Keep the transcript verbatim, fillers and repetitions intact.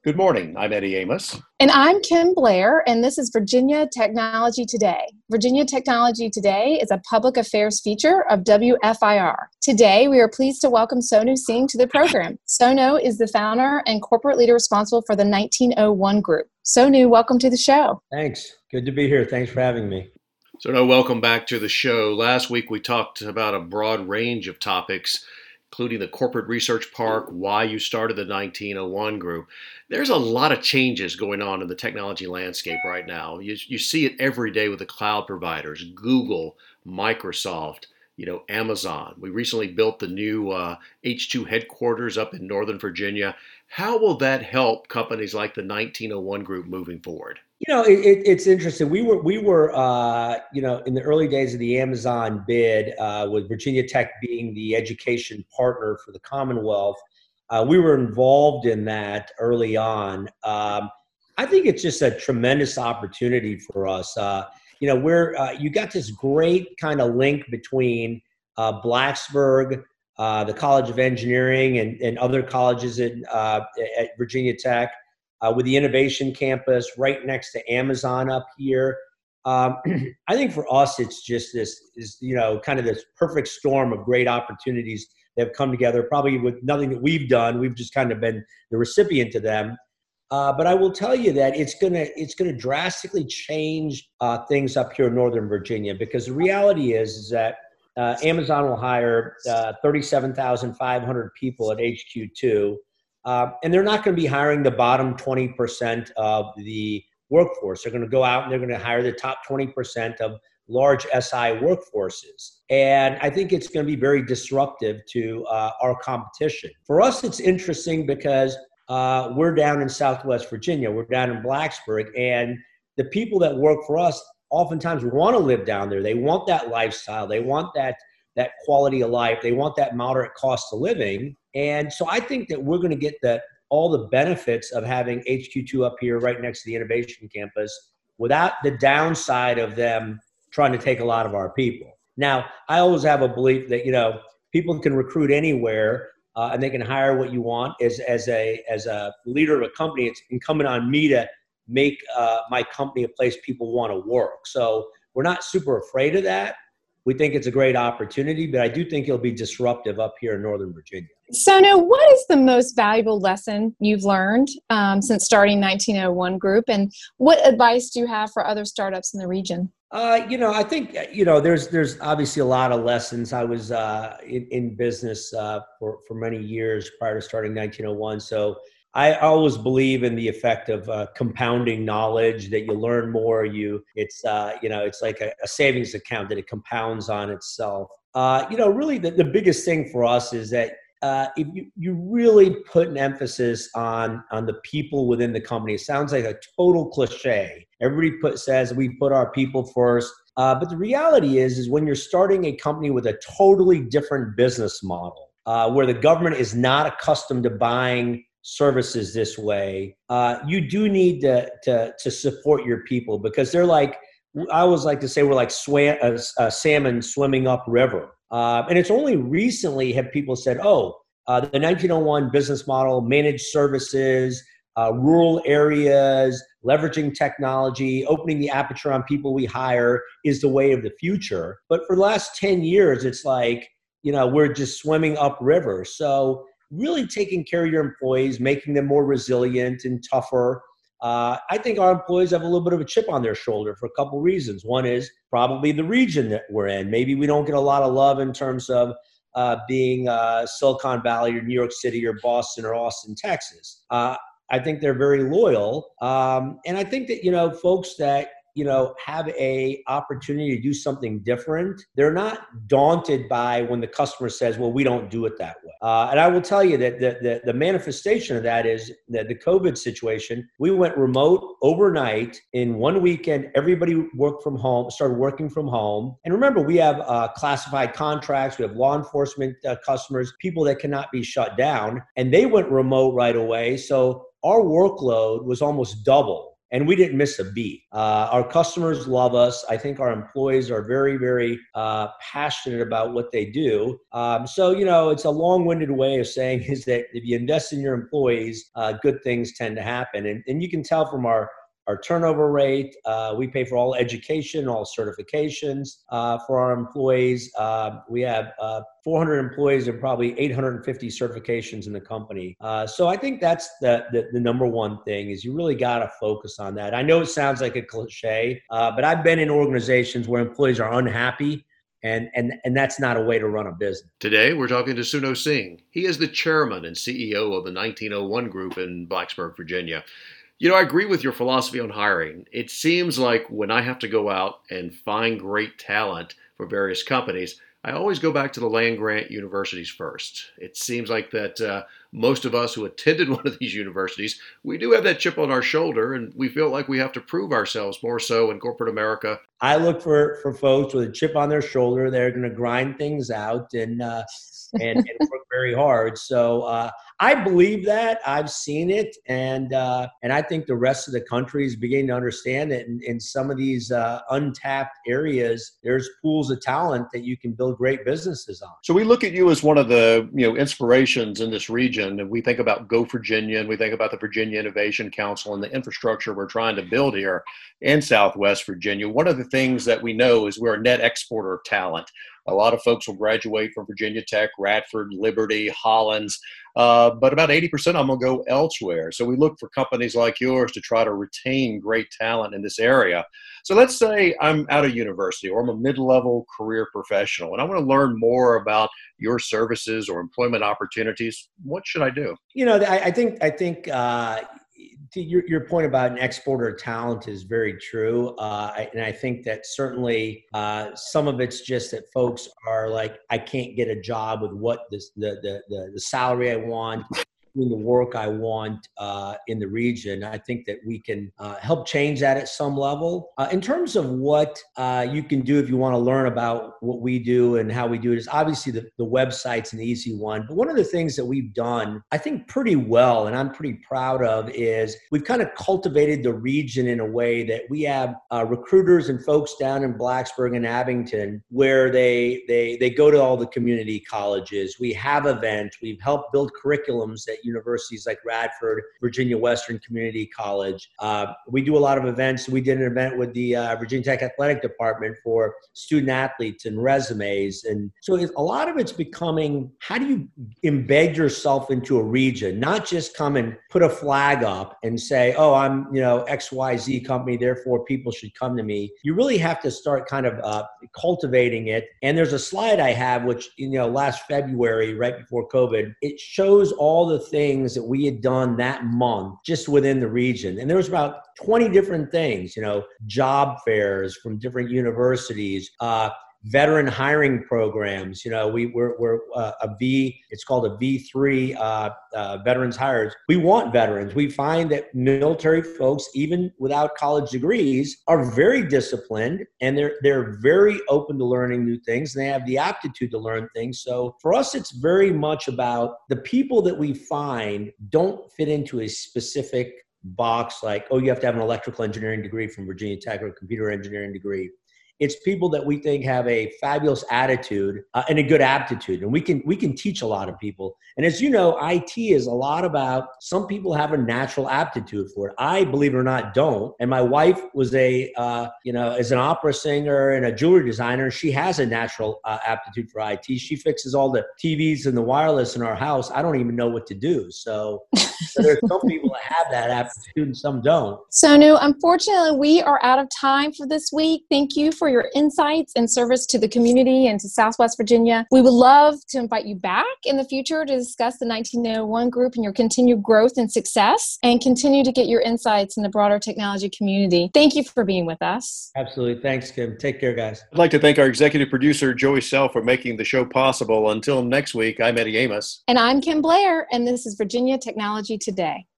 Good morning. I'm Eddie Amos. And I'm Kim Blair, and this is Virginia Technology Today. Virginia Technology Today is a public affairs feature of W F I R. Today, we are pleased to welcome Sonu Singh to the program. Sonu is the founder and corporate leader responsible for the nineteen oh one Group. Sonu, welcome to the show. Thanks. Good to be here. Thanks for having me. So, no, welcome back to the show. Last week, we talked about a broad range of topics, including the corporate research park, why you started the nineteen oh one Group. There's a lot of changes going on in the technology landscape right now. You, you see it every day with the cloud providers, Google, Microsoft, you know, Amazon. We recently built the new uh, H two headquarters up in Northern Virginia. How will that help companies like the nineteen oh one Group moving forward? You know, it, it, it's interesting. We were, we were, uh, you know, in the early days of the Amazon bid, uh, with Virginia Tech being the education partner for the Commonwealth, uh, we were involved in that early on. Um, I think it's just a tremendous opportunity for us. Uh, you know, we're, uh, you got this great kind of link between uh, Blacksburg, uh, the College of Engineering, and, and other colleges in, uh, at Virginia Tech. Uh, with the innovation campus right next to Amazon up here. Um, I think for us, it's just this, is, you know, kind of this perfect storm of great opportunities that have come together, probably with nothing that we've done. We've just kind of been the recipient to them. Uh, but I will tell you that it's gonna, it's gonna drastically change uh, things up here in Northern Virginia, because the reality is, is that uh, Amazon will hire uh, thirty-seven thousand five hundred people at H Q two. Uh, and they're not going to be hiring the bottom twenty percent of the workforce. They're going to go out and they're going to hire the top twenty percent of large S I workforces. And I think it's going to be very disruptive to uh, our competition. For us, it's interesting because uh, we're down in Southwest Virginia. We're down in Blacksburg. And the people that work for us oftentimes want to live down there. They want that lifestyle. They want that that quality of life. They want that moderate cost of living. And so I think that we're going to get the, all the benefits of having H Q two up here right next to the innovation campus without the downside of them trying to take a lot of our people. Now, I always have a belief that, you know, people can recruit anywhere uh, and they can hire what you want. As, as, a, as a leader of a company, it's incumbent on me to make uh, my company a place people want to work. So we're not super afraid of that. We think it's a great opportunity, but I do think it'll be disruptive up here in Northern Virginia. Sonu, what is the most valuable lesson you've learned um, since starting nineteen oh one Group, and what advice do you have for other startups in the region? Uh, you know, I think, you know, there's there's obviously a lot of lessons. I was uh, in, in business uh, for, for many years prior to starting nineteen oh one, so I always believe in the effect of uh, compounding knowledge, that you learn more. You, it's, uh, you know, it's like a, a savings account that it compounds on itself. Uh, you know, really the, the biggest thing for us is that uh, if you, you really put an emphasis on, on the people within the company. It sounds like a total cliche. Everybody put, says we put our people first. Uh, but the reality is, is when you're starting a company with a totally different business model, uh, where the government is not accustomed to buying services this way, uh, you do need to, to to support your people, because they're like, I always like to say, we're like swam, uh, uh, salmon swimming upriver. Uh, and it's only recently have people said, oh, uh, the nineteen oh one business model, managed services, uh, rural areas, leveraging technology, opening the aperture on people we hire is the way of the future. But for the last ten years, it's like, you know, we're just swimming upriver. So really taking care of your employees, making them more resilient and tougher. Uh, I think our employees have a little bit of a chip on their shoulder for a couple of reasons. One is probably the region that we're in. Maybe we don't get a lot of love in terms of uh, being uh, Silicon Valley or New York City or Boston or Austin, Texas. Uh, I think they're very loyal. Um, and I think that, you know, folks that, you know, have a opportunity to do something different, they're not daunted by when the customer says, well, we don't do it that way. Uh, and I will tell you that the, the, the manifestation of that is that the COVID situation, we went remote overnight. In one weekend, everybody worked from home, started working from home. And remember, we have uh, classified contracts, we have law enforcement uh, customers, people that cannot be shut down, and they went remote right away. So our workload was almost double. and we didn't miss a beat. Uh, our customers love us. I think our employees are very, very uh, passionate about what they do. Um, so, you know, it's a long-winded way of saying is that if you invest in your employees, uh, good things tend to happen. And, and you can tell from our Our turnover rate, uh, we pay for all education, all certifications uh, for our employees. Uh, we have uh, four hundred employees and probably eight hundred fifty certifications in the company. Uh, so I think that's the, the, the number one thing is you really got to focus on that. I know it sounds like a cliche, uh, but I've been in organizations where employees are unhappy. And, and and that's not a way to run a business. Today, we're talking to Sunil Singh. He is the chairman and C E O of the nineteen oh one Group in Blacksburg, Virginia. You know, I agree with your philosophy on hiring. It seems like when I have to go out and find great talent for various companies, I always go back to the land-grant universities first. It seems like that uh, most of us who attended one of these universities, we do have that chip on our shoulder, and we feel like we have to prove ourselves more so in corporate America. I look for, for folks with a chip on their shoulder. They're going to grind things out and uh, and, and work very hard. So uh, I believe that. I've seen it, and uh, and I think the rest of the country is beginning to understand it. In, in some of these uh, untapped areas, there's pools of talent that you can build great businesses on. So we look at you as one of the you know inspirations in this region, and we think about Go Virginia, and we think about the Virginia Innovation Council and the infrastructure we're trying to build here in Southwest Virginia. One of the things that we know is we're a net exporter of talent. A lot of folks will graduate from Virginia Tech, Radford, Liberty, Hollins, uh, but about eighty percent of them will go elsewhere. So we look for companies like yours to try to retain great talent in this area. So let's say I'm out of university or I'm a mid-level career professional and I want to learn more about your services or employment opportunities. What should I do? You know, I, I think, I think, uh, Your, your point about an exporter of talent is very true. Uh, I, and I think that certainly uh, some of it's just that folks are like, I can't get a job with what this, the, the, the, the salary I want, doing the work I want uh, in the region. I think that we can uh, help change that at some level. Uh, in terms of what uh, you can do if you want to learn about what we do and how we do it is obviously the, the website's an easy one. But one of the things that we've done, I think pretty well, and I'm pretty proud of, is we've kind of cultivated the region in a way that we have uh, recruiters and folks down in Blacksburg and Abington where they, they, they go to all the community colleges. We have events. We've helped build curriculums that universities like Radford, Virginia Western Community College. Uh, we do a lot of events. We did an event with the uh, Virginia Tech Athletic Department for student athletes and resumes. And so it's, a lot of it's becoming, how do you embed yourself into a region, not just come and put a flag up and say, oh, I'm, you know, X Y Z company, therefore people should come to me. You really have to start kind of uh, cultivating it. And there's a slide I have, which, you know, last February, right before COVID, it shows all the things that we had done that month just within the region. And there was about twenty different things, you know, job fairs from different universities, uh, veteran hiring programs. You know, we, we're, we're uh, a V, it's called a V three uh, uh, veterans hires. We want veterans. We find that military folks, even without college degrees, are very disciplined and they're, they're very open to learning new things and they have the aptitude to learn things. So for us, it's very much about the people that we find don't fit into a specific box like, oh, you have to have an electrical engineering degree from Virginia Tech or a computer engineering degree. It's people that we think have a fabulous attitude uh, and a good aptitude. And we can we can teach a lot of people. And as you know, I T is a lot about, some people have a natural aptitude for it. I, believe it or not, don't. And my wife was a, uh, you know, as an opera singer and a jewelry designer, she has a natural uh, aptitude for I T. She fixes all the T Vs and the wireless in our house. I don't even know what to do. So, so there's some people that have that aptitude and some don't. Sonu, unfortunately, we are out of time for this week. Thank you for your insights and service to the community and to Southwest Virginia. We would love to invite you back in the future to discuss the nineteen oh one Group and your continued growth and success, and continue to get your insights in the broader technology community. Thank you for being with us. Absolutely. Thanks, Kim. Take care, guys. I'd like to thank our executive producer, Joey Sell, for making the show possible. Until next week, I'm Eddie Amos. And I'm Kim Blair, and this is Virginia Technology Today.